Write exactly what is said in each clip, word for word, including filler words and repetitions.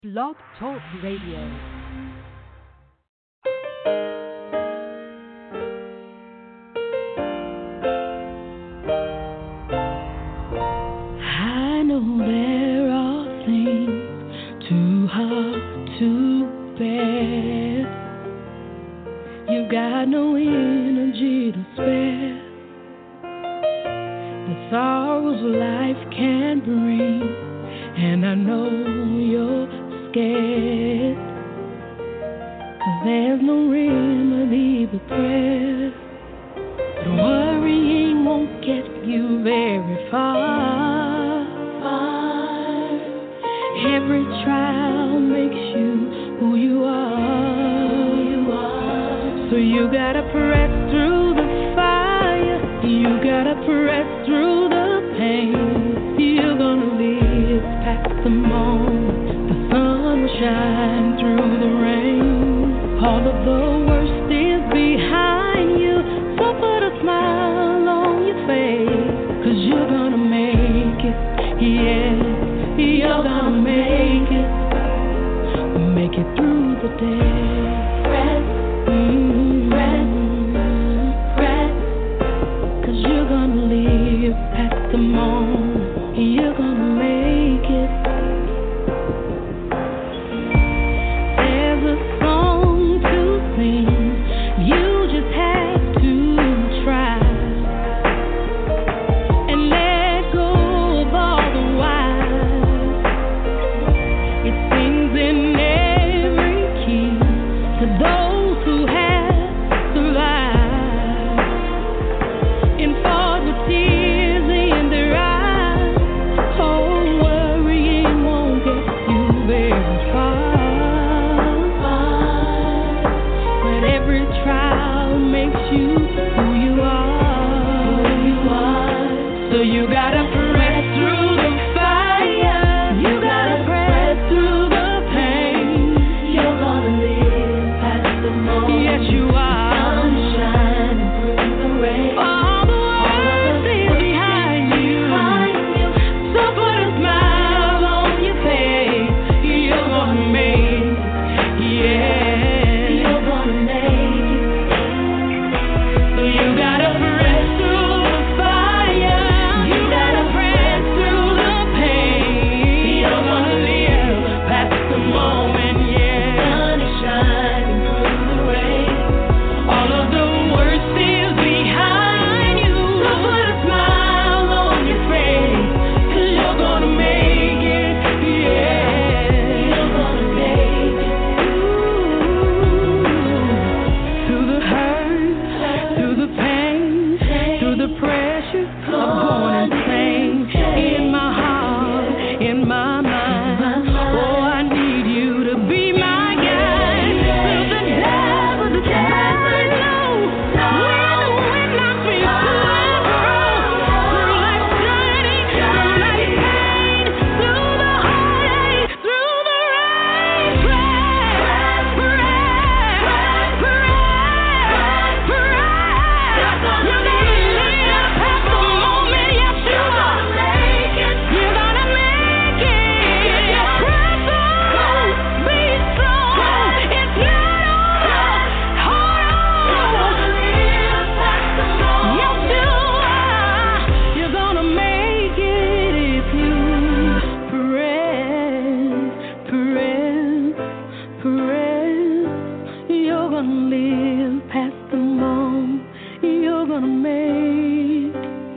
Blog Talk Radio. I know there are things too hard to bear. You got no energy to spare. The sorrows life can bring, and I know you're scared. 'Cause there's no remedy but prayer. But worrying won't get you very far. far. Every trial makes you who you are. Who you are. So you gotta press through the fire. You gotta press through the pain. You're gonna live past the moment. The sun will shine through the rain. All of the worst is behind you. So put a smile on your face. 'Cause you're gonna make it. Yeah, you're gonna make it. Make it through the day. Press, mm-hmm. press, press. 'Cause you're gonna live past the moment. You're gonna make it. There's a song to sing. You just have to try and let go of all the whys. It sings in every key to those who have survived and fought with tears in their eyes. Oh, worrying won't get you very far. But every trial makes you who you are. Who you are. So you gotta press through the fire. You gotta press through the pain. You're gonna live past the moment. Yes, you are. Sun shining through the rain. All the world is behind you. So put a smile on your face. You're gonna make it. Yeah, you're gonna make it. So you gotta press through the fire. You gotta press through the pain. You're gonna live past the moment. Yeah, sun is shining through the rain. All of the worst is behind you. So put a smile on your face. 'Cause you're gonna make it. Yeah, you're gonna make it. Ooh. Through the hurt, through the pain, through the pressure of going insane. In my heart, in my mind. Oh, I need you to be my guide. Through the devil, the devil knows. When, when I feel to and fro. Through life's journey, through life's pain. Through the heartache, through the rain. Press, press, press, press, press. You're gonna live past the moment. Yes, you are. You're gonna make it. Press on, be strong. It's not over. Hold on. Yes, you are. You're gonna make it if you press, press, press. You're gonna live past the moment. You're gonna make.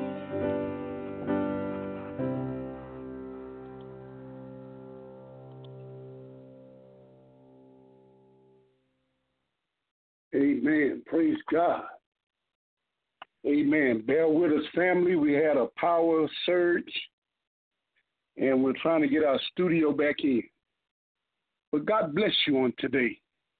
Amen. Praise God. Amen. Bear with us, family. We had a power surge, and we're trying to get our studio back in. But God bless you on today.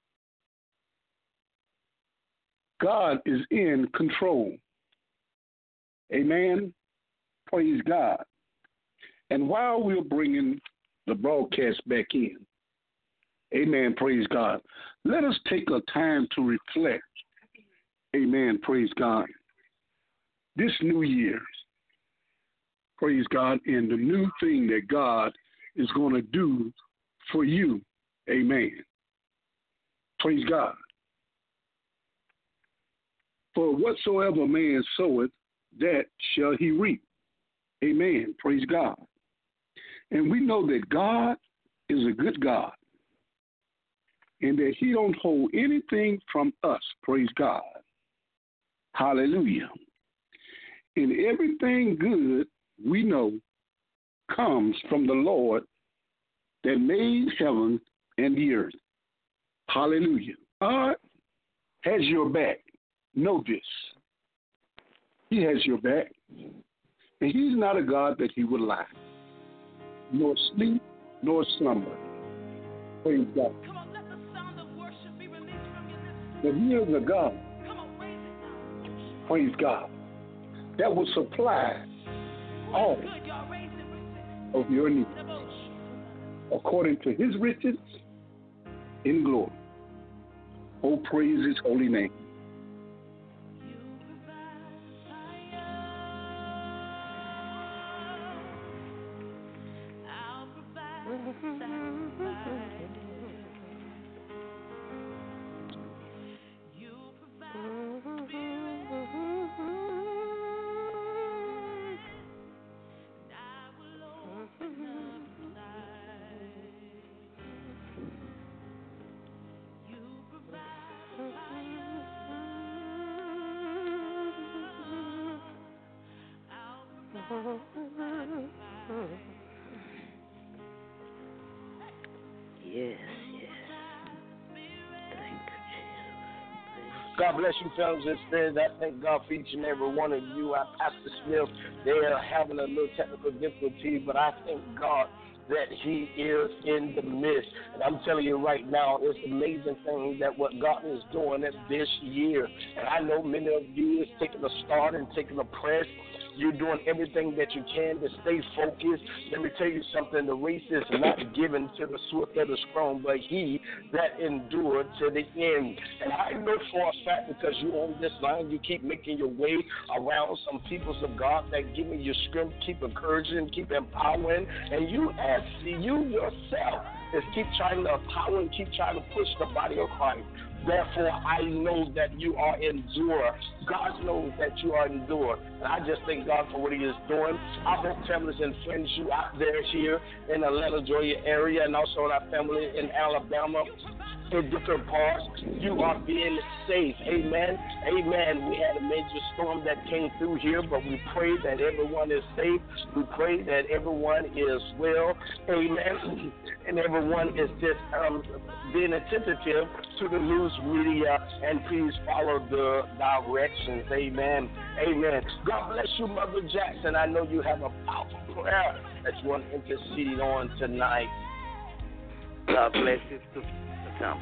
God is in control. Amen. Praise God. And while we're bringing the broadcast back in, amen, praise God, let us take a time to reflect. Amen, praise God. This new year, praise God, and the new thing that God is going to do for you. Amen. Praise God. For whatsoever man soweth, that shall he reap. Amen. Praise God. And we know that God is a good God and that he don't hold anything from us. Praise God. Hallelujah. And everything good we know comes from the Lord that made heaven and the earth. Hallelujah. God has your back. Know this. He has your back. And he's not a God that he would lie, nor sleep, nor slumber. Praise God. Come on, let the sound of worship be released from your lips. But he is a God, Come on, raise it now. praise God, that will supply all Good, y'all. Raise it, raise of your needs it. according to his riches in glory. Oh, praise his holy name. Yes, yes. Thank you, Jesus. God bless you, fellas and friends. I thank God for each and every one of you. I, Pastor Smith, they are having a little technical difficulty, but I thank God that he is in the midst. And I'm telling you right now, it's an amazing thing that what God is doing this year. And I know many of you is taking a start and taking a press. You're doing everything that you can to stay focused. Let me tell you something. The race is not given to the swift or the strong, but he that endured to the end. And I know for a fact, because you on this line, you keep making your way around some peoples of God that give me your strength, keep encouraging, keep empowering. And you as you yourself is keep trying to empower and keep trying to push the body of Christ. Therefore, I know that you are endure. God knows that you are endure. And I just thank God for what he is doing. I hope families and friends, you out there here in the Atlanta, Georgia area, and also our family in Alabama, in different parts, you are being safe. Amen. Amen. We had a major storm that came through here, but we pray that everyone is safe. We pray that everyone is well. Amen. And everyone is just um, being attentive to the news media, and please follow the directions. Amen. Amen. God bless you, Mother Jackson. I know you have a powerful prayer that you want to intercede on tonight. God bless you, Sister Temple.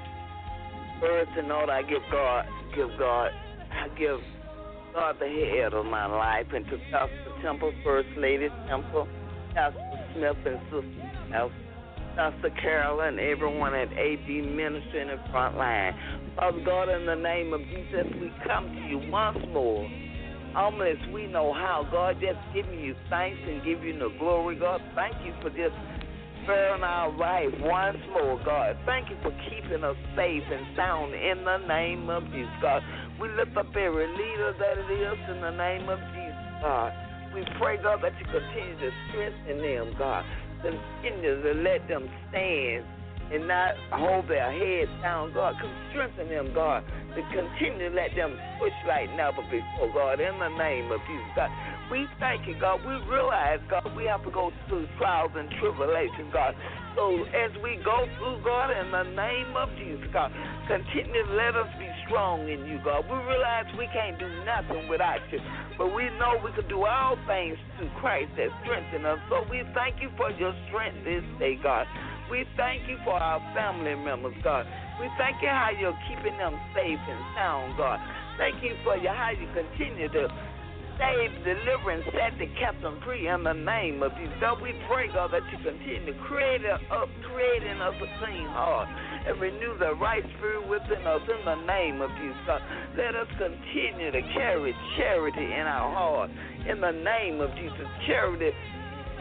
First and all, I give God, give God, I give God the head of my life, and to Pastor Temple, First Lady Temple, Pastor Smith, and Sister House, Pastor Carol, and everyone at A D Ministry in the front line. Father God, in the name of Jesus, we come to you once more. Almost we know how, God, just giving you thanks and give you the glory, God. Thank you for just sparing our life once more, God. Thank you for keeping us safe and sound in the name of Jesus, God. We lift up every leader that it is in the name of Jesus, God. We pray, God, that you continue to strengthen them, God. Continue to let them stand and not hold their heads down, God. Strengthen them, God, to continue to let them push like never before, God, in the name of Jesus, God. We thank you, God. We realize, God, we have to go through trials and tribulations, God. So as we go through, God, in the name of Jesus, God, continue to let us be strong in you, God. We realize we can't do nothing without you, but we know we can do all things through Christ that strengthens us. So we thank you for your strength this day, God. We thank you for our family members, God. We thank you how you're keeping them safe and sound, God. Thank you for your, how you continue to save, deliver, and set the captain free in the name of Jesus. God, we pray, God, that you continue to create up, create in us a clean heart and renew the right spirit within us in the name of Jesus. God, let us continue to carry charity in our heart in the name of Jesus. Charity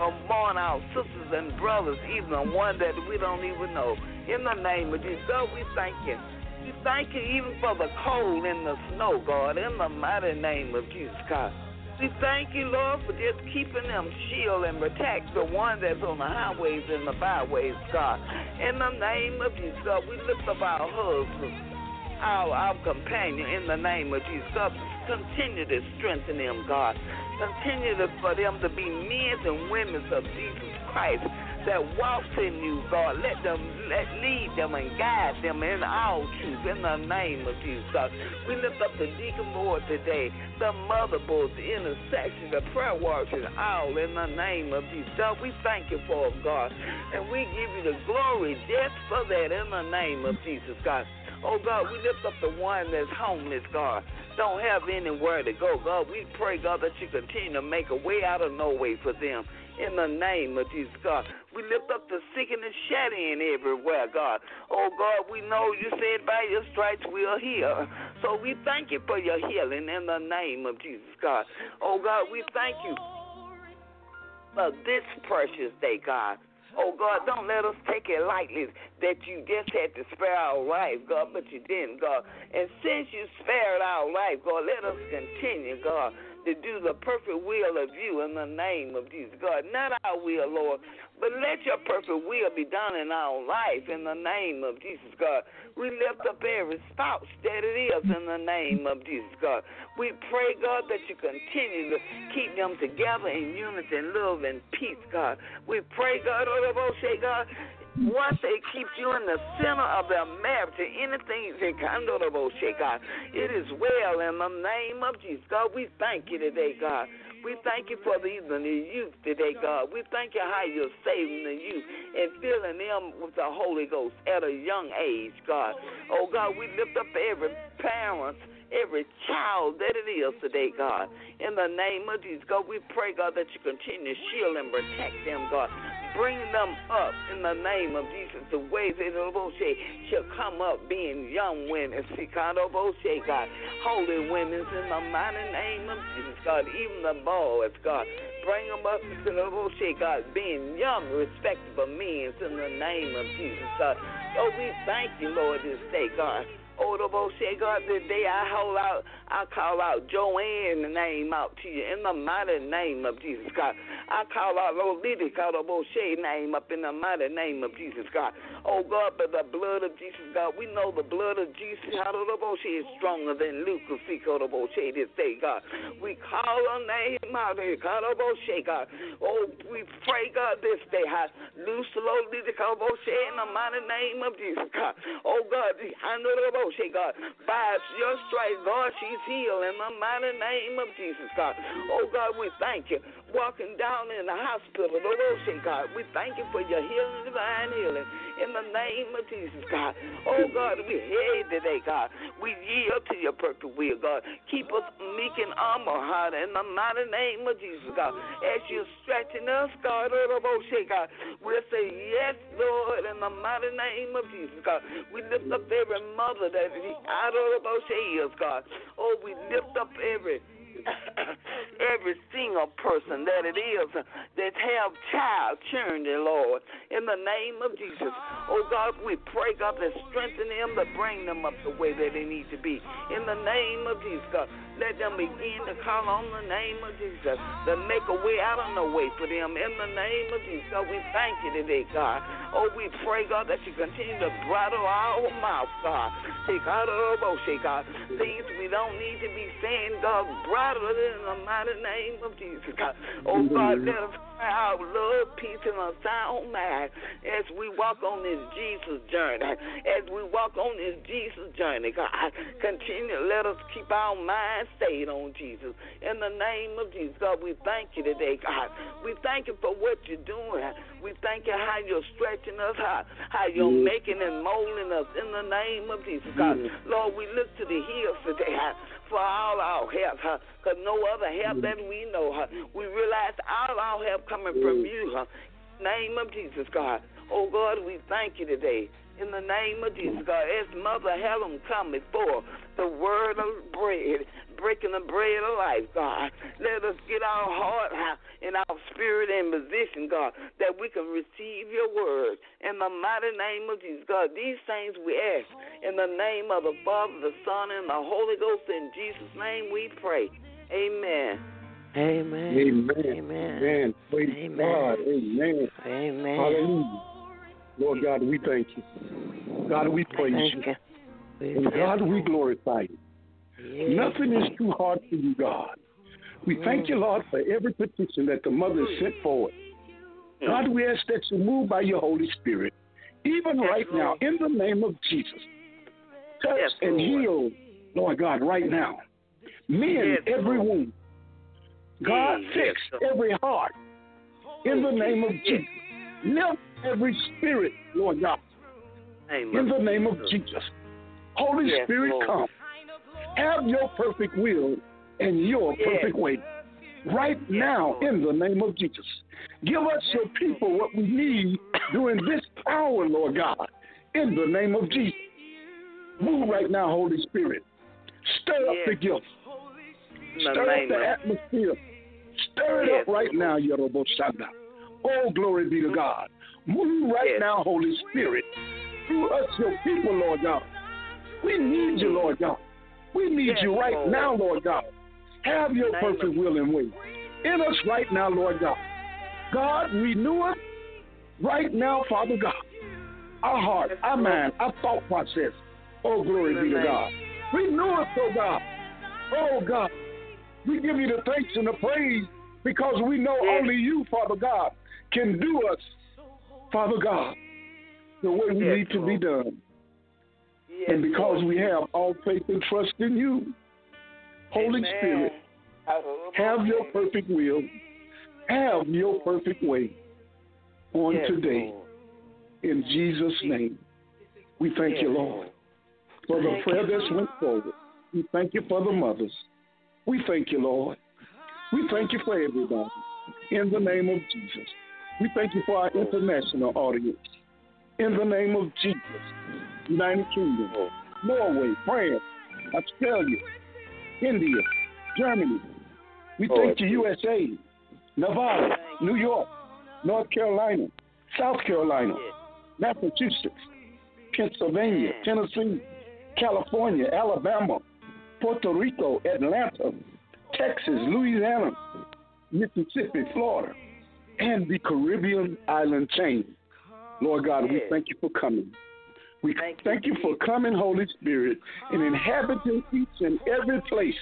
among our sisters and brothers, even the one that we don't even know. In the name of Jesus, God, we thank you. We thank you even for the cold and the snow, God, in the mighty name of Jesus, God. We thank you, Lord, for just keeping them shield and protect the one that's on the highways and the byways, God. In the name of Jesus, God, we lift up our husbands, our, our companion, in the name of Jesus, God. Continue to strengthen them, God. Continue to, for them to be men and women of Jesus Christ that walks in you, God. Let them let lead them and guide them in all truth in the name of Jesus, God. We lift up the deacon board today, the mother board, the intercession, the prayer warriors, all in the name of Jesus, God. We thank you for them, God, and we give you the glory just for that in the name of Jesus, God. Oh, God, we lift up the one that's homeless, God, don't have anywhere to go, God. We pray, God, that you continue to make a way out of no way for them. In the name of Jesus, God. We lift up the sick and the shed in everywhere, God. Oh, God, we know you said by your stripes we are healed. So we thank you for your healing in the name of Jesus, God. Oh, God, we thank you for this precious day, God. Oh, God, don't let us take it lightly that you just had to spare our life, God, but you didn't, God. And since you spared our life, God, let us continue, God, to do the perfect will of you in the name of Jesus, God. Not our will, Lord, but let your perfect will be done in our life in the name of Jesus, God. We lift up every spouse that it is in the name of Jesus, God. We pray, God, that you continue to keep them together in unity and love and peace, God. We pray, God, God, once they keep you in the center of their marriage, anything they can do, God, it is well in the name of Jesus, God. We thank you today, God. We thank you for the, even the youth today, God. We thank you how you're saving the youth and filling them with the Holy Ghost at a young age, God. Oh, God, we lift up every parent, every child that it is today, God. In the name of Jesus, God, we pray, God, that you continue to shield and protect them, God. Bring them up in the name of Jesus, the way they shall come up being young women, God, holy women in the mighty name of Jesus, God, even the boys, God, bring them up, God, being young, respectable men in the name of Jesus, God. So we thank you, Lord, this day, God. Oh, the bullshit, God, today I hold out, I call out Joanne's name out to you in the mighty name of Jesus, God. I call out Lolita, call the bullshit name up in the mighty name of Jesus, God. Oh, God, but the blood of Jesus, God, we know the blood of Jesus, how the bullshit is stronger than Lucas, call the bullshit this day, God. We call her name out here, call the bullshit, God. Oh, we pray, God, this day, how loose Lolita, call the bullshit in the mighty name of Jesus, God. Oh, God, I know the bullshit. God, by your stripes, God, she's healed in the mighty name of Jesus, God. Oh, God, we thank you. Walking down in the hospital, God, we thank you for your healing, divine healing, in the name of Jesus, God. Oh, God, we hear today, God. We yield to your perfect will, God. Keep us meek and humble, heart, in the mighty name of Jesus, God. As you're stretching us, God, God, we'll say, yes, Lord, in the mighty name of Jesus, God. We lift up every mother that out of those years, God. Oh, we lift up every every single person that it is that have child children, Lord, in the name of Jesus. Oh, God, we pray, God, to strengthen them, to bring them up the way that they need to be. In the name of Jesus, God, let them begin to call on the name of Jesus, to make a way out of no way for them. In the name of Jesus, God, we thank you today, God. Oh, we pray, God, that you continue to bridle our mouth, God. Take out of our bullshit, God. Things we don't need to be saying, God, bridle it in the mighty name of Jesus, God. Oh, God, let us cry out love, peace, and a sound mind as we walk on this Jesus journey. As we walk on this Jesus journey, God, continue to let us keep our minds stayed on Jesus. In the name of Jesus, God, we thank you today, God. We thank you for what you're doing. We thank you how you're stretching us, how, how you're making and molding us in the name of Jesus, God. Lord, we look to the hills today for all our help, because no other help that we know. We realize all our help coming from you. In the name of Jesus, God. Oh, God, we thank you today. In the name of Jesus, God, as Mother Helen come before the word of bread, breaking the bread of life, God. Let us get our heart and our spirit in position, God, that we can receive your word. In the mighty name of Jesus, God, these things we ask. In the name of the Father, the Son, and the Holy Ghost, in Jesus' name we pray. Amen. Amen. Amen. Amen. Amen. Praise Amen. God. Amen. Amen. Hallelujah. Lord God, we thank you. God, we praise Thank you. you. And God, we glorify you. Yes. Nothing is too hard for you, God. We thank you, Lord, for every petition that the mother has sent forward. God, we ask that you move by your Holy Spirit, even Yes, right now, Lord. in the name of Jesus. Touch Yes, and Lord. heal, Lord God, right now. Mend Yes, every Lord. wound. God, Yes, fix Lord. every heart in the name of Yes. Jesus. Lift every spirit, Lord God, Name in the name of Jesus. Jesus. Holy Yes, Spirit, Lord. come. Have your perfect will and your Yes. perfect way. Right Yes, now, Lord. in the name of Jesus. Give us, your people, what we need during this hour, Lord God, in the name of Jesus. Move right now, Holy Spirit. Stir up Yes. the gift. In the Stir up name the of atmosphere. Stir it Yes, up right Lord. now, Yeroboshanda. Oh, glory be to God. Move right Yes. now, Holy Spirit, through us, your people, Lord God. We need you, Lord God. We need Yes, you right Lord. now, Lord God. Have your Name perfect of- will and way in us right now, Lord God. God, renew us right now, Father God. Our heart, Yes, our Lord. mind, our thought process. Oh, glory In be the to name. God. Renew us, oh God. Oh, God. We give you the thanks and the praise because we know Yes. only you, Father God, can do us, Father God, the way we Yes, need to be Lord. done. Yes, And because Lord. we have all faith and trust in you, Holy Amen. Spirit, have your perfect will, have your perfect way on Yes, today. Lord. In Jesus' name, we thank Yes, you, Lord, for the Thank prayer you. that's went forward. We thank you for the mothers. We thank you, Lord. We thank you for everybody. In the name of Jesus. We thank you for our international audience. In the name of Jesus. United Kingdom, Norway, France, Australia, India, Germany. We thank you, U S A, Nevada, New York, North Carolina, South Carolina, Massachusetts, Pennsylvania, Tennessee, California, Alabama, Puerto Rico, Atlanta, Texas, Louisiana, Mississippi, Florida, and the Caribbean island chain. Lord God, we thank you for coming. We Thank you, thank you for coming, Holy Spirit, and inhabiting each and every place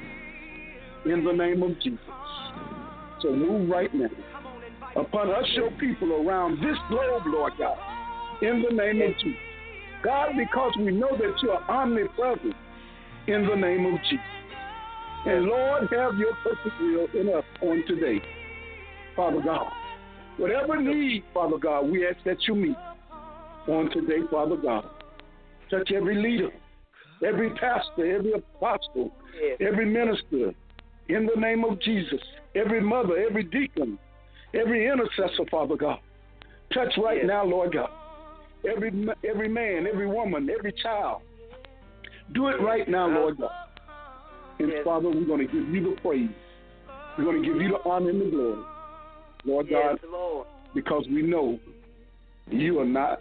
in the name of Jesus. So move right now upon us, your people around this globe, Lord God, in the name of Jesus. God, because we know that you are omnipresent in the name of Jesus. And Lord, have your perfect will in us on today, Father God. Whatever need, Father God, we ask that you meet on today, Father God. Touch every leader, every pastor, every apostle, every minister, in the name of Jesus. Every mother, every deacon, every intercessor, Father God. Touch right Yes. now, Lord God. Every every man, every woman, every child. Do it right now, Lord God. And Yes. Father, we're going to give you the praise. We're going to give you the honor and the glory, Lord Yes, God, Lord. because we know you are not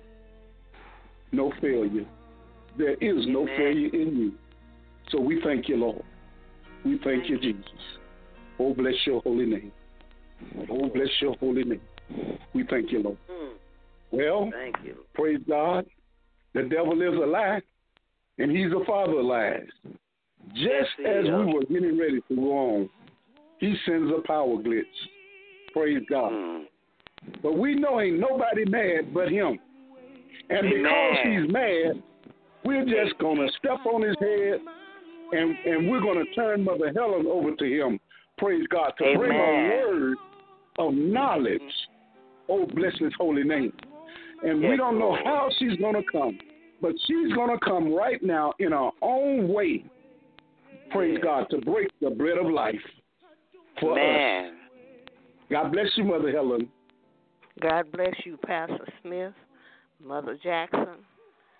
no failure. There is no Amen. failure in you. So we thank you, Lord. We thank you, Jesus. Oh, bless your holy name. Oh, bless your holy name. We thank you, Lord. Mm. Well, Thank you. praise God. The devil is a lie, and he's a father of lies. Just Yes, he as is. we were getting ready to go on, he sends a power glitch. Praise God. Mm. But we know ain't nobody mad but him. And because Amen. he's mad, we're just going to step on his head, and, and we're going to turn Mother Helen over to him, praise God, to Amen. bring a word of knowledge. Oh, bless his holy name. And Yes, we don't know Lord. how she's going to come, but she's going to come right now in her own way, praise Yes. God, to break the bread of life for us. Man. God bless you, Mother Helen. God bless you, Pastor Smith, Mother Jackson,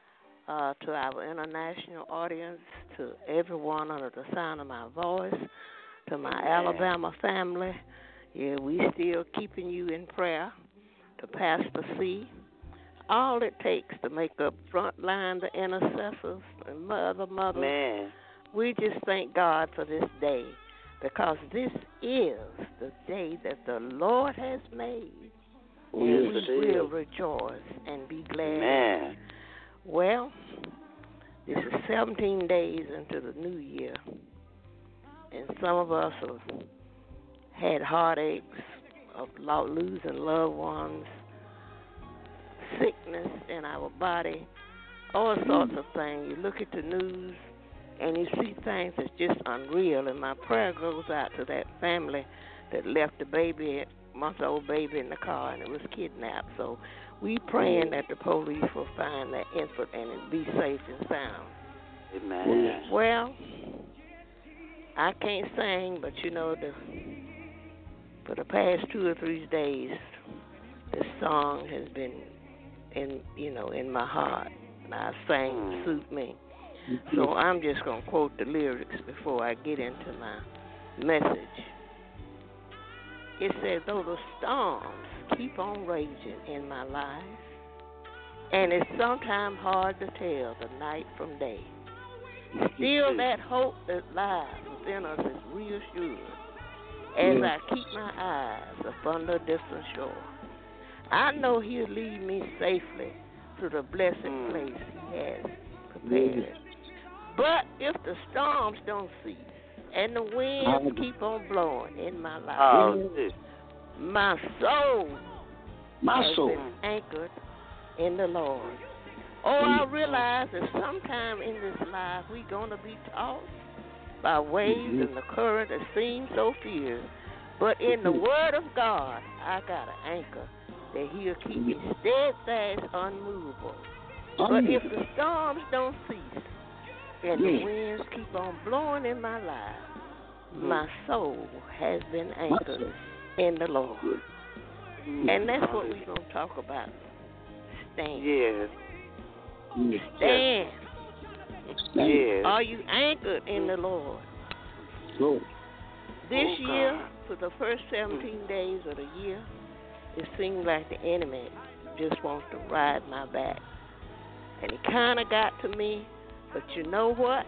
uh, to our international audience, to everyone under the sound of my voice, to my Amen. Alabama family. Yeah, we still keeping you in prayer. To Pastor C. All it takes to make up front line the intercessors and mother, mother. Man. We just thank God for this day, because this is the day that the Lord has made. Yes, and we it will is. rejoice and be glad. Man. Well, this is seventeen days into the new year, and some of us have had heartaches of lo- losing loved ones, sickness in our body, all sorts of things. You look at the news and you see things that's just unreal, and my prayer goes out to that family that left the baby, month-old baby in the car, and it was kidnapped. So we praying that the police will find that infant and it be safe and sound. Amen. Well, I can't sing, but you know, the for the past two or three days, this song has been in, you know, in my heart, and I sang to suit me. So I'm just going to quote the lyrics before I get into my message. It says, though the storms keep on raging in my life, and it's sometimes hard to tell the night from day, still that hope that lies within us is reassured as I keep my eyes upon the distant shore. I know he'll lead me safely to the blessed place he has prepared. But if the storms don't cease and the winds keep on blowing in my life, Oh, my soul My has soul. been anchored in the Lord. Oh, I realize that sometime in this life we're going to be tossed by waves Mm-hmm. and the current that seems so fierce. But in the Word of God, I got an anchor that he'll keep me steadfast, unmovable. But if the storms don't cease and the winds keep on blowing in my life, my soul has been anchored in the Lord. And that's what we're going to talk about. Stand. Yes. Stand. Yes. Are you anchored in the Lord? Go. This Oh, year, God. for the first seventeen days of the year, it seemed like the enemy just wants to ride my back. And he kind of got to me, but you know what?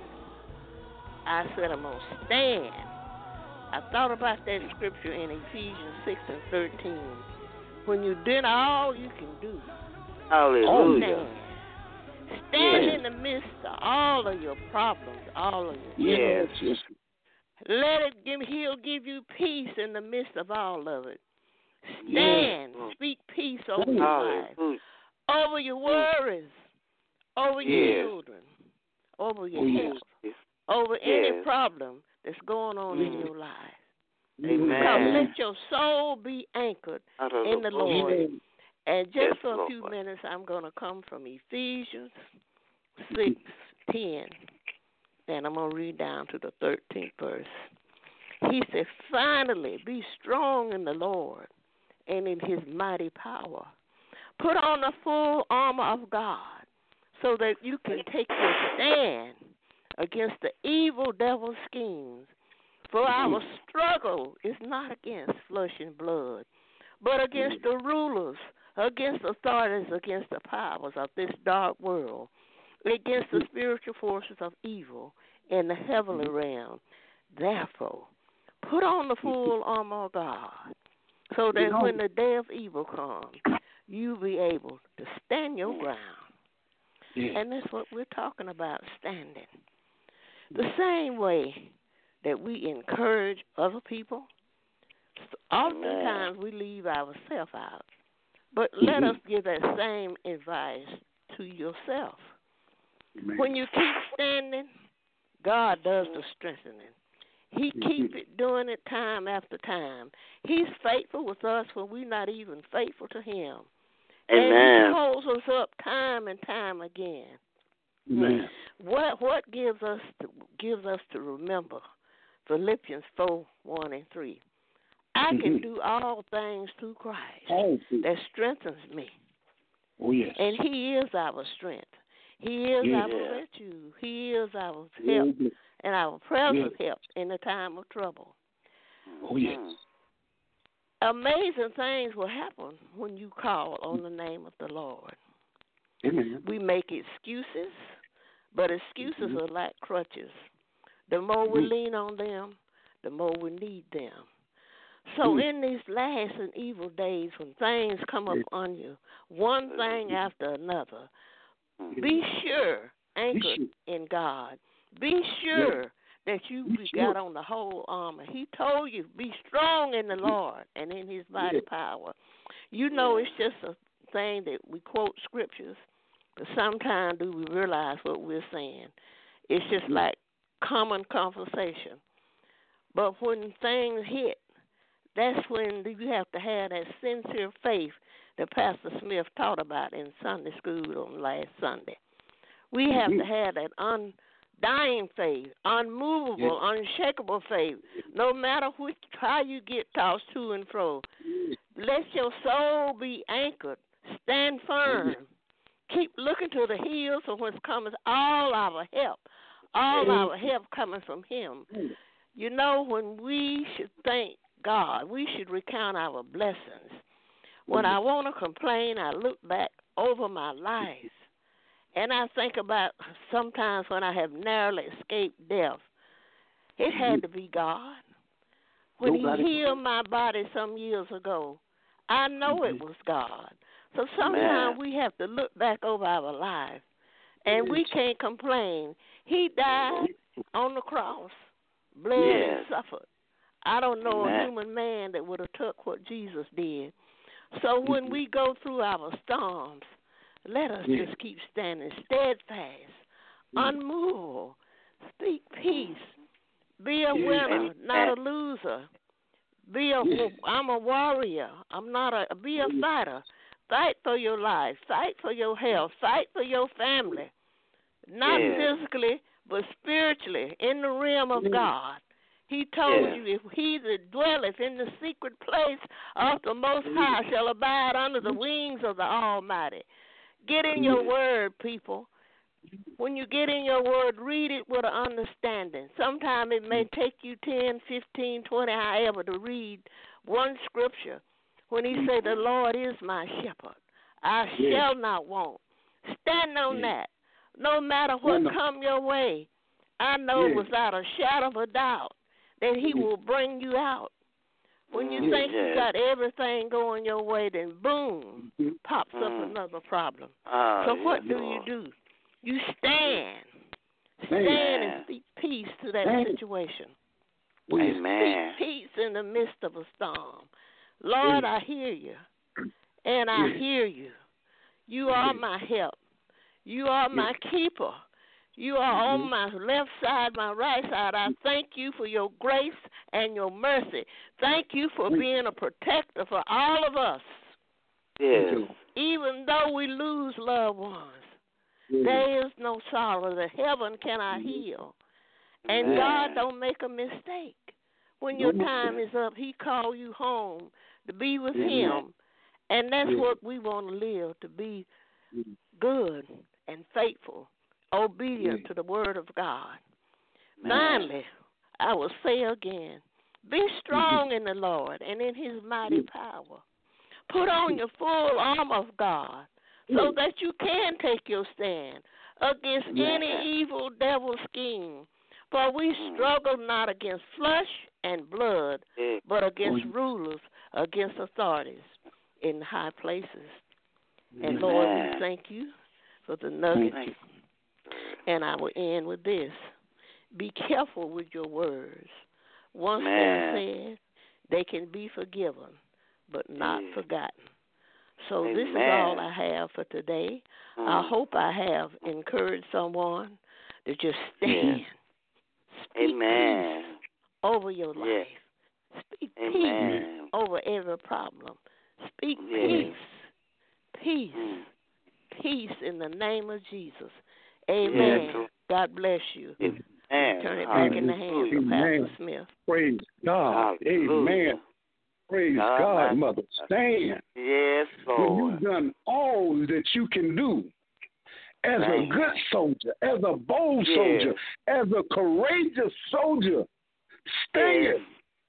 I said I'm going to stand. I thought about that scripture in Ephesians six and thirteen. When you did all you can do, Hallelujah. stand. Stand Yes. in the midst of all of your problems, all of your Yes. Yes. Let it give. He'll give you peace in the midst of all of it. Stand. Yes. Speak peace over your life, Hallelujah. over your worries, over your Yes. children, over your Oh, yes. health, Yes. over Yes. any problem that's going on in your life. Because Amen. let your soul be anchored in the Lord. And just Yes, for a Lord. few minutes, I'm going to come from Ephesians six ten, and I'm going to read down to the thirteenth verse. He said, finally, be strong in the Lord and in his mighty power. Put on the full armor of God so that you can take your stand against the evil devil's schemes. For our struggle is not against flesh and blood, but against the rulers, against authorities, against the powers of this dark world, against the spiritual forces of evil in the heavenly realm. Therefore, put on the full armor of God, so that when the day of evil comes, you'll be able to stand your ground. Yeah. And that's what we're talking about, standing. The same way that we encourage other people, oftentimes we leave ourselves out. But let us give that same advice to yourself. Amen. When you keep standing, God does the strengthening. He keep it doing it time after time. He's faithful with us when we're not even faithful to him. Amen. And he holds us up time and time again. Amen. What what gives us to, gives us to remember Philippians four, one and three. I can Mhm. do all things through Christ Oh, that strengthens me. oh, yes. And he is our strength. He is Yeah. our refuge. He is our help Yeah. and our present Yeah. help in the time of trouble. Oh, yes. Amazing things will happen when you call on the name of the Lord. Amen. We make excuses, but excuses Mhm. are like crutches. The more we Mhm. lean on them, the more we need them. So Mhm. in these last and evil days, when things come up on you, one thing after another, be sure, anchored sure. in God. Be sure that you Be got sure. on the whole armor. He told you, be strong in the Lord and in his mighty Yeah. power. You know, it's just a thing that we quote scriptures, but sometimes do we realize what we're saying? It's just like common conversation. But when things hit, that's when you have to have that sincere faith that Pastor Smith taught about in Sunday school on last Sunday. We have Mhm. to have that undying faith, unmovable, unshakable faith, no matter which how you get tossed to and fro. Let your soul be anchored. Stand firm. Keep looking to the hills from whence cometh all our help. All our help coming from him. You know, when we should thank God, we should recount our blessings. When I want to complain, I look back over my life. And I think about sometimes when I have narrowly escaped death. It had to be God. When Nobody he healed my body some years ago, I know it was God. So sometimes we have to look back over our life, and we can't complain. He died on the cross, bled Yes. and suffered. I don't know Amen. a human man that would have took what Jesus did. So when we go through our storms, let us Yeah. just keep standing steadfast, unmovable, speak peace, be a winner, Amen. not a loser. Be a, Yeah. I'm a warrior. I'm not a, be a fighter. Fight for your life. Fight for your health. Fight for your family. Not Yeah. physically, but spiritually, in the realm of Yeah. God. He told Yeah. you, if he that dwelleth in the secret place of the Most High shall abide under the wings of the Almighty. Get in your word, people. When you get in your word, read it with an understanding. Sometimes it may take you ten, fifteen, twenty, however, to read one scripture. When he said, the Lord is my shepherd, I Yeah. shall not want. Stand on Yeah. that. No matter what Stand on- come your way, I know Yeah. without a shadow of a doubt that he Yeah. will bring you out. When you Yeah. think you Yes. got everything going your way, then boom, Mhm. pops up Mm. another problem. Oh, So what yes, do Lord. you do? You stand. Stand. Stand and speak peace to that Stand. situation. Amen. Speak peace in the midst of a storm. Lord, Yeah. I hear you, and I Yeah. hear you. You are my help. You are my keeper. You are Mhm. on my left side, my right side. I thank you for your grace and your mercy. Thank you for being a protector for all of us. Yes. Even though we lose loved ones, Yeah. there is no sorrow that heaven cannot heal. And Amen. God don't make a mistake. When your time is up, he call you home to be with Amen. him. And that's Yeah. what we want to live, to be good and faithful, obedient Yeah. to the word of God. Amen. Finally, I will say again, be strong in the Lord and in his mighty power. Put on your full armor of God so that you can take your stand against any evil devil scheme. For we struggle not against flesh and blood, Yeah. but against rulers, against authorities in high places. And Lord, we Amen. thank you for the nuggets. Thank you. And I will end with this. Be careful with your words. Once Man. they're said, they can be forgiven, but not Yeah. forgotten. So this is Amen. all I have for today. Mm. I hope I have encouraged someone to just stand. Speak Amen. peace over your life. Yes. Speak Amen. peace over every problem. Speak Yes. peace. Peace. Mm. Peace in the name of Jesus. Amen. Yes. God bless you. Amen. Turn it back in the hands of Amen. Pastor Smith. Praise God. Hallelujah. Amen. Praise God, God, my- Mother. Stand. Yes, When Lord. you've done all that you can do as Man. a good soldier, as a bold Yes. soldier, as a courageous soldier. Stand. Yes.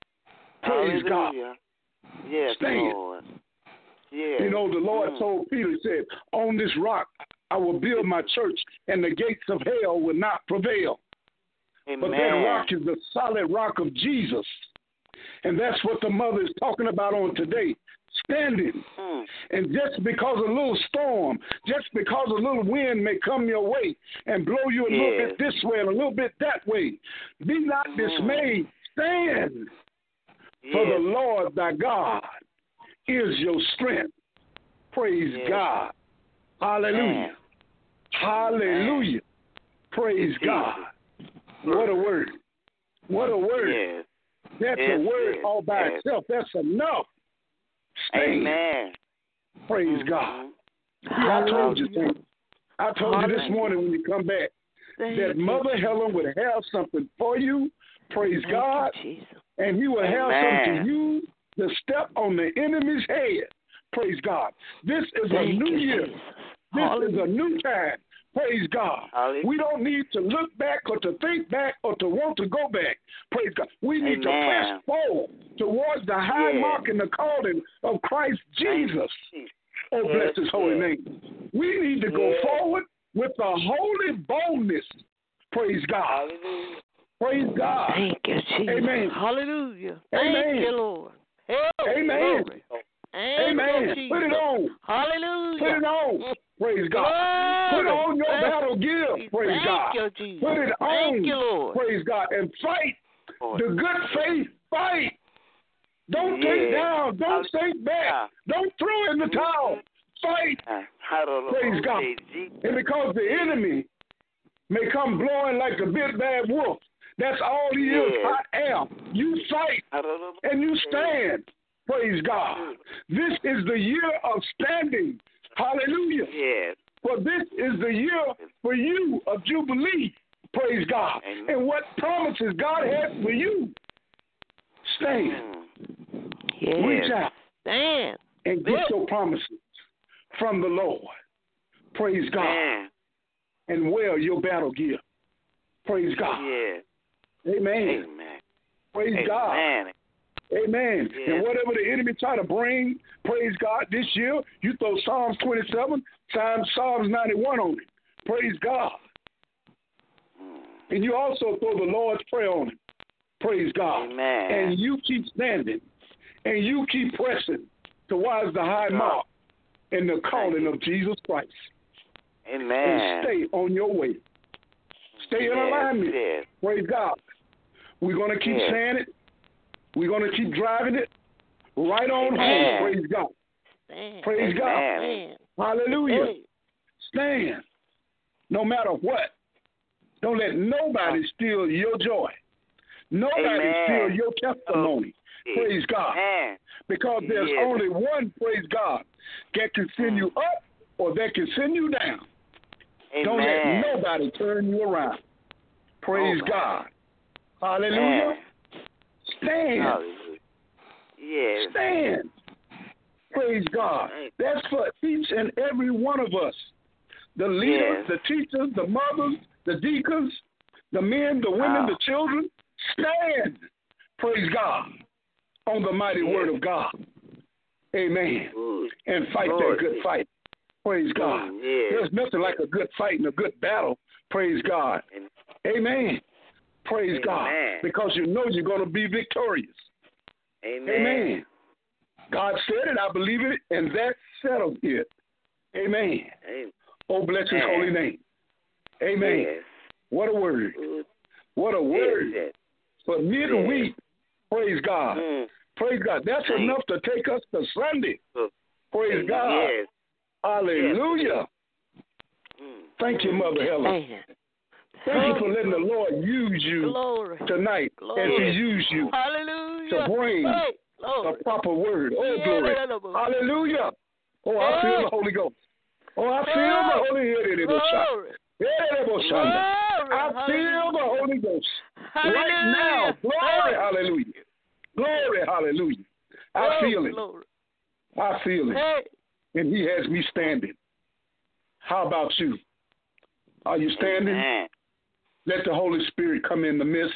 Praise God. Hallelujah. Yes, Stand. Lord. Yes. You know, the Lord Mm. told Peter, he said, on this rock I will build my church, and the gates of hell will not prevail. Amen. But that rock is the solid rock of Jesus. And that's what the mother is talking about on today. Standing. Mm. And just because a little storm, just because a little wind may come your way and blow you a Yes. little bit this way and a little bit that way, be not Mm. dismayed. Stand. Yes. For the Lord thy God is your strength. Praise Yes. God. Hallelujah. Man. Hallelujah. Praise Jesus. God. What a word. What a word. Yes. That's Yes, a word yes, all by yes. itself. That's enough. Stand. Amen. Praise Mhm. God. See, I told you, Hallelujah. Saint. I told you this Hallelujah. morning when you come back Thank that you, Mother Jesus. Helen would have something for you. Praise Thank God. you, Jesus. And he will have Amen. something to use to step on the enemy's head. Praise God. This is Thank a new you, year. Jesus. This is Hallelujah. a new time. Praise God. Hallelujah. We don't need to look back or to think back or to want to go back. Praise God. We need to Amen. press forward towards the high Yes. mark and the calling of Christ Jesus. Jesus. Oh, Yes, bless his holy yes. name. We need to go Yes. forward with a holy boldness. Praise God. Hallelujah. Praise God. Thank you, Jesus. Amen. Hallelujah. Amen. Thank you, Lord. Hey, Amen. glory. Thank Amen. you, Jesus. Put it on. Hallelujah. Put it on. Praise God. Put Glory. on your Thank battle gear. you. Praise Thank God. you, Jesus. Put it on. Thank you, Lord. Praise God. And fight Lord. the good faith fight. Don't take Yes. down. Don't stay back. Don't throw in the towel. Fight. Uh, hallelujah. Praise God. Jesus. And because the enemy may come blowing like a big bad wolf, that's all he is, Yes. hot air. You fight Hallelujah. and you stand. Praise God. This is the year of standing. Hallelujah. Yes. For this is the year for you of Jubilee. Praise God. Amen. And what promises God has for you. Stand. Mm. Yes. Reach out Stand. and get Yes. your promises from the Lord. Praise God. Man. And wear your battle gear. Praise God. Yes. Amen. Amen. Praise God. Amen. Amen. Yes. And whatever the enemy try to bring, praise God, this year, you throw Psalms twenty-seven, Psalms, Psalms ninety-one on it. Praise God. Mm. And you also throw the Lord's Prayer on it. Praise God. Amen. And you keep standing. And you keep pressing towards the high God. mark and the calling you. of Jesus Christ. Amen. And stay on your way. Stay in Yes, alignment. yes. Praise God. We're going to keep Yes. saying it. We're going to keep driving it right on Amen. home. Praise God. Stand. Praise God. Amen. Stand. Hallelujah. Hey. Stand. No matter what. Don't let nobody steal your joy. Nobody Amen. steal your testimony. Praise God. Amen. Because there's Yes. only one, praise God, that can send you up or that can send you down. Amen. Don't let nobody turn you around. Praise Oh, God. Hallelujah. Amen. Stand. Hallelujah. Yes. Stand. Praise God. That's for each and every one of us. The leaders, Yes. the teachers, the mothers, the deacons, the men, the women, Ah. the children. Stand. Praise God. On the mighty Yes. word of God. Amen. Good. And fight Lord. that good fight. Praise God. Mm, yes. There's nothing like a good fight and a good battle. Praise God. Amen. Amen. Praise God. Amen. Because you know you're going to be victorious. Amen. Amen. God said it, I believe it, and that settles it. Amen. Amen. Oh, bless his Amen. holy name. Amen. Yes. What a word. Good. What a word. Yes. For midweek, praise God. Mm. Praise God. That's Thank enough to take us to Sunday. Good. Praise God. Yes. Hallelujah. Mm. Thank you, Mother Helen. Stand. Thank you for letting the Lord use you Glory. tonight Glory. as he used you Hallelujah. to bring Hey, a Lord. proper word. Oh, Yeah, glory. da, da, da. Hallelujah. Oh, I feel the Holy Ghost. Oh, I feel the Holy Ghost. Glory. I feel the Holy Ghost right now. Glory, hallelujah. Glory, hallelujah. I feel it. Glory. I feel it. Hey. And he has me standing. How about you? Are you standing? Amen. Let the Holy Spirit come in the midst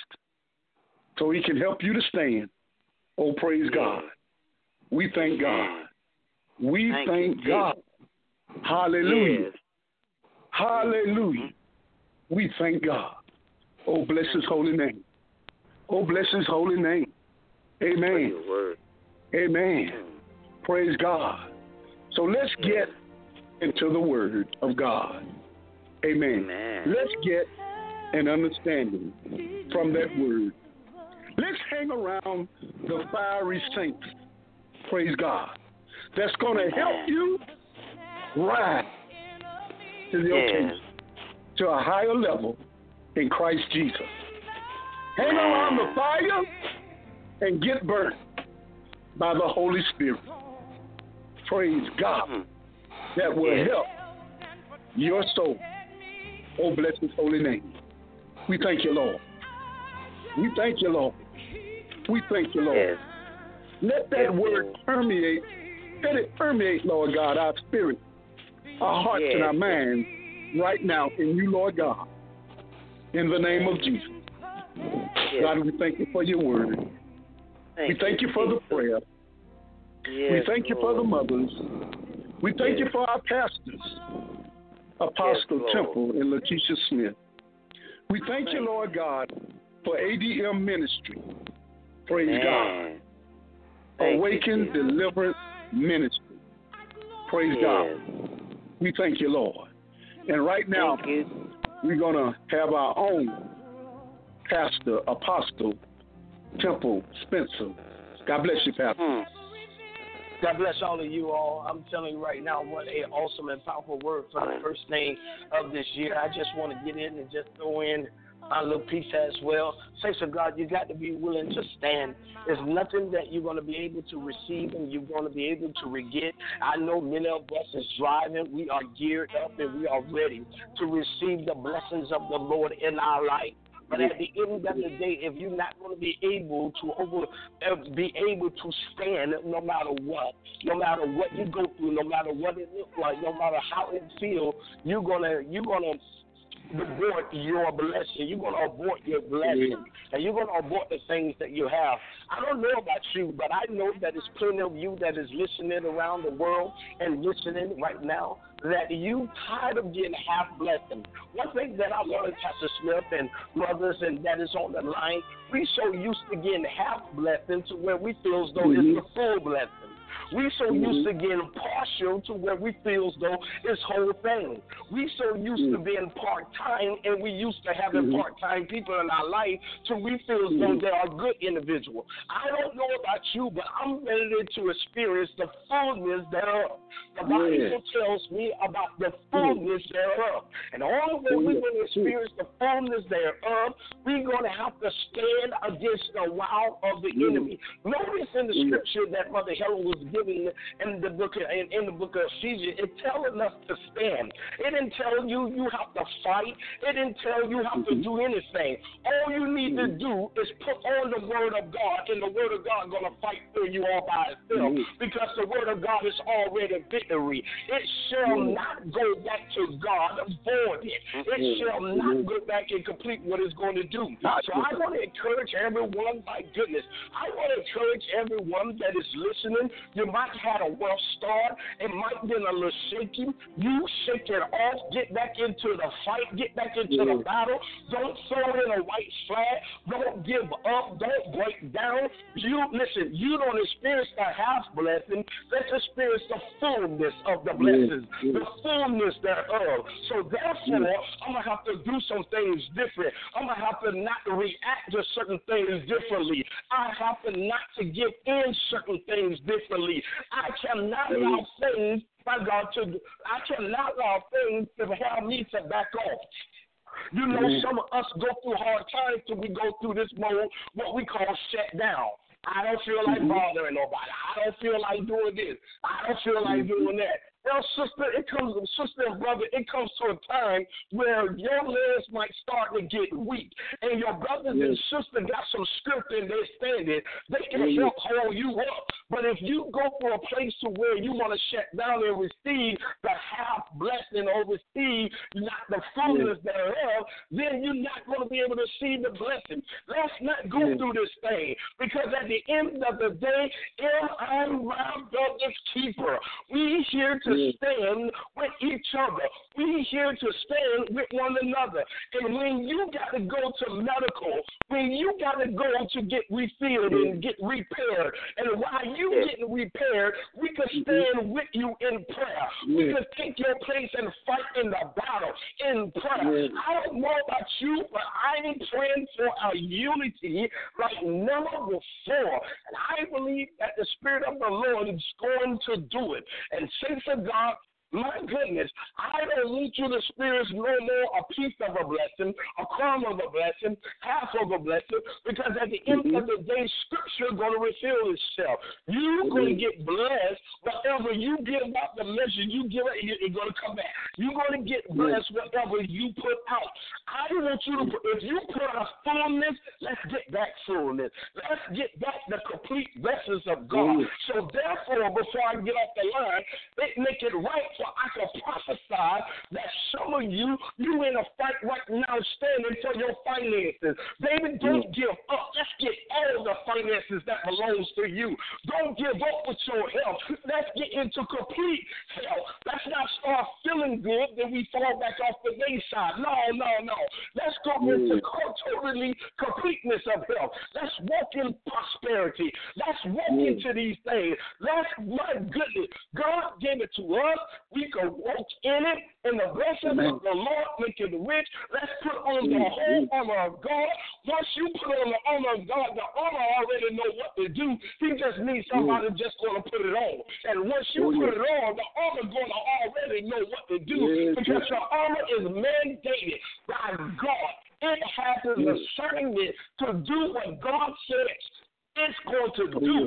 so he can help you to stand. Oh, praise Yes. God. We thank God. We Thank thank you, God. Hallelujah. Yes. Hallelujah. We thank God. Oh, bless his holy name. Oh, bless his holy name. For Amen. your word. Amen. Mm. Praise God. So let's Yes. get into the word of God. Amen. Amen. Let's get an understanding from that word. Let's hang around the fiery saints. Praise God. That's going to help you rise to the Yes. occasion, to a higher level in Christ Jesus. Hang around the fire and get burnt by the Holy Spirit. Praise God. Mm. That will Yes. help your soul. Oh, bless his holy name. We thank you, Lord. We thank you, Lord. We thank you, Lord. Yes. Let that Yes, word Lord. permeate. Let it permeate, Lord God, our spirit, our hearts, Yes. and our minds right now in you, Lord God. In the name of Jesus. Yes. God, we thank you for your word. Thank We thank you for the Jesus. prayer. Yes, We thank you for the Lord. mothers. We thank you Yes. for our pastors, Apostle Lord. Temple and Letitia Smith. We thank you, Thank Lord God, for A D M Ministry. Praise God. Man. Thank you, Awaken Jesus. Deliverance Ministry. Praise Yes. God. We thank you, Lord. And right now, Thank you. we're going to have our own pastor, Apostle Temple Spencer. God bless you, Pastor. Hmm. God bless all of you all. I'm telling you right now, what an awesome and powerful word for the first thing of this year. I just want to get in and just throw in my little piece as well. Saints of God, you got to be willing to stand. There's nothing that you're going to be able to receive and you're going to be able to regret. I know many of us is driving. We are geared up and we are ready to receive the blessings of the Lord in our life. But at the end of the day, if you're not going to be able to over, uh, be able to stand no matter what, no matter what you go through, no matter what it looks like, no matter how it feels, you're gonna you're gonna abort your blessing. You're gonna abort your blessing, and you're gonna abort the things that you have. I don't know about you, but I know that there's plenty of you that is listening around the world and listening right now, that you tired of getting half blessing. One thing that I learned, Pastor Smith and brothers, and that is on the line, we so used to getting half blessing to where we feel as though Mm-hmm. it's the full blessing. We so Mm-hmm. used to getting partial to where we feel as though it's whole thing. We so used Mm-hmm. to being part-time, and we used to having Mm-hmm. part-time people in our life till we feel as though Mhm. they are good individuals. I don't know about you, but I'm ready to experience the fullness thereof. The Bible Yes. tells me about the fullness thereof. And all the way we're going to experience the fullness thereof, we're going to have to stand against the wild of the Mhm. enemy. Notice in the Mhm. scripture that Mother Helen was giving in the book of, in, in the book of Ephesians, it telling us to stand. It didn't tell you you have to fight. It didn't tell you have to do anything. All you need to do is put on the word of God, and the word of God going to fight for you all by itself, Mhm. because the word of God is already victory. It shall Mhm. not go back to God void. It shall not go back and complete what it's going to do. So I want to encourage everyone, my goodness, I want to encourage everyone that is listening. You might have had a rough start. It might have been a little shaky. You shake it off. Get back into the fight. Get back into Yeah. the battle. Don't throw in a white flag. Don't give up. Don't break down. You listen, you don't experience the half blessing. Let's experience the fullness of the blessings, Yeah. the fullness thereof. So therefore, I'm gonna have to do some things different. I'm gonna have to not react to certain things differently. I have to not to give in certain things differently. I cannot allow things, my God, to I cannot allow things to have me to back off. You know, Mhm. some of us go through hard times till we go through this mode, what we call shut down. I don't feel like Mhm. bothering nobody. I don't feel like doing this. I don't feel like doing that. Well, sister, it comes, sister and brother, it comes to a time where your legs might start to get weak, and your brothers yes. and sisters got some script in their standing. They can yes. help hold you up. But if you go for a place to where you want to shut down and receive the half blessing or receive not the fullness yes. thereof, then you're not going to be able to see the blessing. Let's not go yes. through this thing, because at the end of the day, am I my brother's keeper? We here to stand with each other. We here to stand with one another. And when you got to go to medical, when you got to go to get refilled and get repaired, and while you getting repaired, we can stand with you in prayer. We can take your place and fight in the battle in prayer. I don't know about you, but I am praying for our unity like never before. And I believe that the Spirit of the Lord is going to do it. And saints of God, my goodness, I don't want you to experience no more a piece of a blessing, a crumb of a blessing, half of a blessing, because at the end mm-hmm. of the day, Scripture is going to reveal itself. You're mm-hmm. going to get blessed. Whatever you give out, the measure you give it, it's going to come back. You're going to get blessed whatever you put out. I want you to, if you put a fullness, let's get back fullness. Let's get back the complete blessings of God. Mm-hmm. So therefore, before I get off the line, it make it right. So I can prophesy that some of you, you in a fight right now standing for your finances. Baby, don't mm. give up. Let's get all the finances that belongs to you. Don't give up with your health. Let's get into complete health. Let's not start feeling good, then we fall back off the wayside. No, no, no. Let's go mm. into totally completeness of health. Let's walk in prosperity. Let's walk mm. into these things. Let's, my goodness, God gave it to us. We can walk in it, and the blessings of the Lord make it rich. Let's put on the whole armor of God. Once you put on the armor of God, the armor already know what to do. He just needs somebody yeah. just going to put it on. And once you oh, put yeah. it on, the armor going to already know what to do yeah, because yeah. your armor is mandated by God. It has an yeah. assignment to do what God says it's going to do.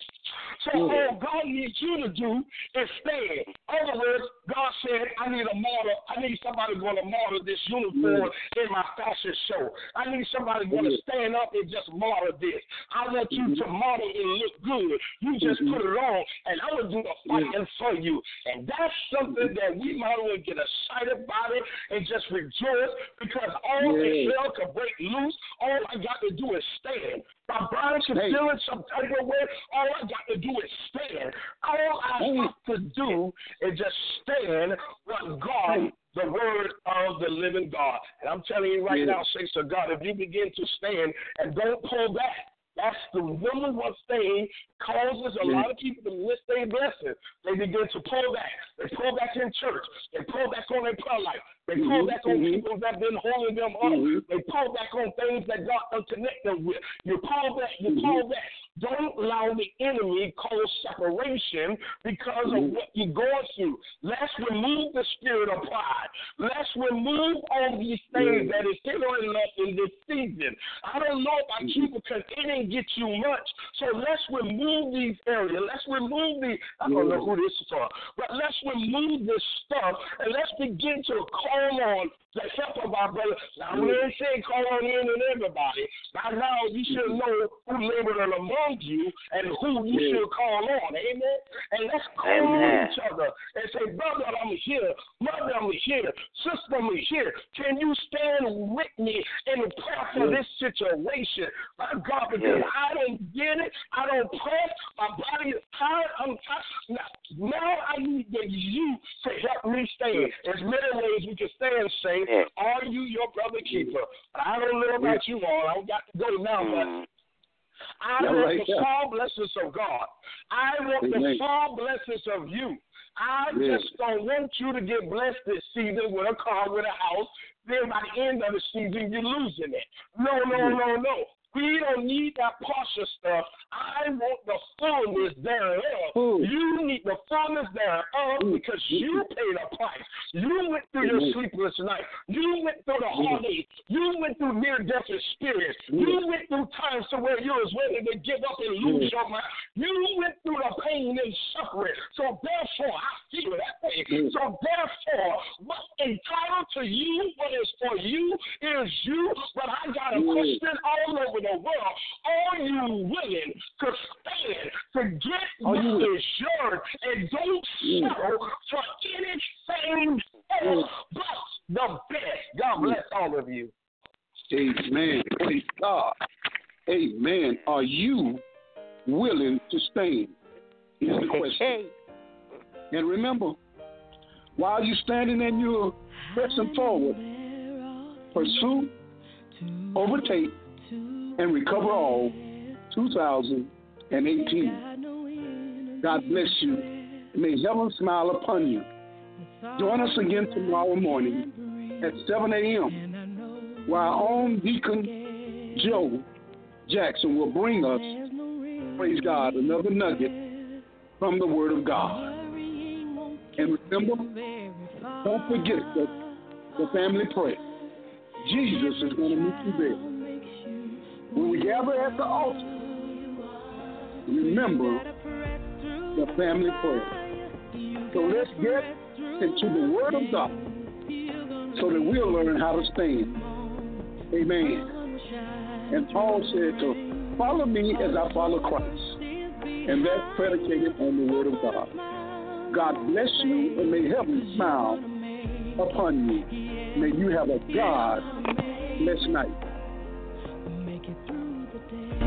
So all God needs you to do is stand. In other words, God said, I need a model. I need somebody going to model this uniform mm. in my fashion show. I need somebody going to stand up and just model this. I want you mm-hmm. to model and look good. You just mm-hmm. put it on, and I'm going to do the fighting for you. And that's something that we might want to get excited about it and just rejoice, because all yeah. the hell can break loose. All I got to do is stand. My body can hey. feel it some type of way. All I got to do is stand. All I hey. have to do is just stand with God, the word of the living God. And I'm telling you right yeah. now, saints of God, if you begin to stand and don't pull back, that's the number one thing causes a lot of people to miss their blessing. They begin to pull back. They pull back in church. They pull back on their prayer life. They pull mm-hmm. back on mm-hmm. people that have been holding them up. Mm-hmm. They pull back on things that God can connect them with. You pull back. You mm-hmm. pull back. Don't allow the enemy cause separation because mm-hmm. of what you're going through. Let's remove the spirit of pride. Let's remove all these things mm-hmm. that is hindering us in this season. I don't know about mm-hmm. you because it didn't get you much. So let's remove these areas. Let's remove the, I don't know who this is for, but let's remove this stuff and let's begin to call on the help of our brother. Now, we ain't saying call on in and everybody. By now, you should know who labored among you and who you should call on. Amen? And let's call Amen. on each other and say, brother, I'm here. Mother, I'm here. Sister, I'm here. Can you stand with me in prayer for this situation? My God, because I don't get it. I don't press. My body is tired. I'm tired. Now, now I need you to help me stand. There's many ways we can stand safe. Are you your brother keeper? I don't know about you all. I got to go now, but I yeah, want right, the yeah. full blessings of God. I want Amen. the full blessings of you. I yeah. just don't want you to get blessed this season with a car, with a house. Then by the end of the season, you're losing it. No, no, no, no. We don't need that partial stuff. I want the fullness thereof. Ooh. You need the fullness thereof Ooh. because you paid a price. You went through your sleepless night. You went through the heartache. You went through near-death experience. You went through times to where you was ready to give up and lose your mind. You went through the pain and suffering. So therefore, I feel that way. So therefore, what's entitled to you, what is for you, is you. But I got a question all over the world. Are you willing to stand to get what is yours and don't settle for anything else but the best? God bless all of you. Amen. Praise God. Amen. Are you willing to stand? Here's the question. And remember, while you're standing and you're pressing forward, pursue, overtake, and recover all two thousand eighteen. God bless you. May heaven smile upon you. Join us again tomorrow morning at seven a.m. where our own Deacon Joe Jackson will bring us, praise God, another nugget from the Word of God. And remember, don't forget the, the family prayer. Jesus is going to meet you there. When we gather at the altar, remember the family prayer. So let's get into the Word of God so that we'll learn how to stand. Amen. And Paul said to follow me as I follow Christ. And that's predicated on the Word of God. God bless you and may heaven smile upon you. May you have a God blessed night. Make it through the day.